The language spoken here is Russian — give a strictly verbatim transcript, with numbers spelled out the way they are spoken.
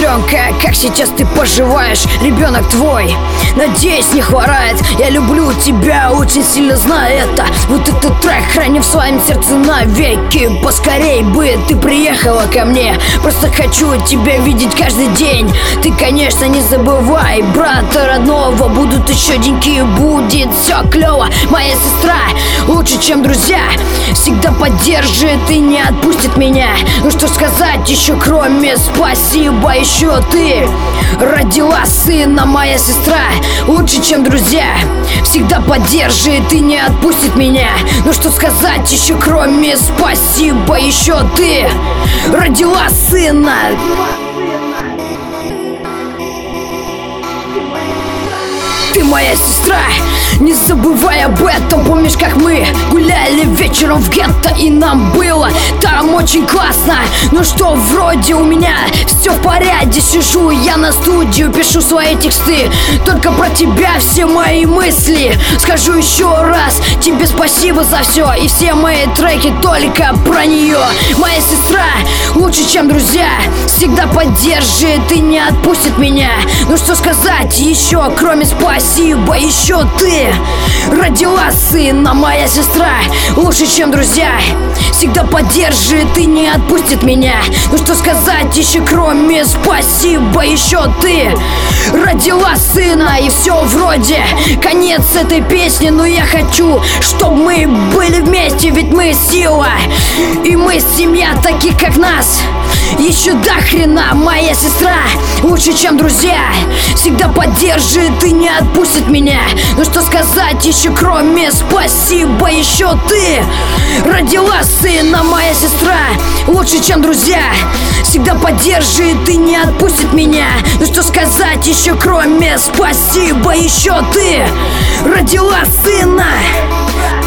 сестренка, как сейчас ты поживаешь? Ребенок твой, надеюсь, не хворает. Я люблю тебя, очень сильно знаю это. Вот этот трек храню в своем сердце навеки. Поскорей бы ты приехала ко мне, просто хочу тебя видеть каждый день. Ты, конечно, не забывай брата родного, будут еще деньки, будет все клево. Моя сестра лучше, чем друзья, всегда поддержит и не отпустит меня. Ну что сказать еще, кроме спасибо, еще ты родила сына. Моя сестра лучше, чем друзья, всегда поддержит и не отпустит меня. Ну что сказать еще, кроме спасибо, еще ты родила сына. Ты моя сестра, не забывай об этом. Помнишь, как мы гуляли вечером в гетто, и нам было там очень классно? Ну что, вроде у меня все в порядке. Сижу я на студию, пишу свои тексты, только про тебя все мои мысли. Скажу еще раз тебе спасибо за все, и все мои треки только про нее. Моя сестра лучше, чем друзья, всегда поддержит и не отпустит меня. Ну что сказать еще, кроме спасибо, еще ты родила сына. Моя сестра лучше, чем друзья, всегда поддержит и не отпустит меня. Ну что сказать еще, кроме спасибо, еще ты родила сына. И все вроде конец этой песни, но я хочу, чтобы мы были вместе, ведь мы сила, и мы семья таких, как нас, еще до хрена. Моя сестра лучше, чем друзья, всегда поддержит и не отпустит меня. Ну что сказать еще, кроме спасибо, еще ты родила сына. Моя сестра лучше, чем друзья, всегда поддержит и не отпустит меня. Ну что сказать еще, кроме спасибо, еще ты родила сына.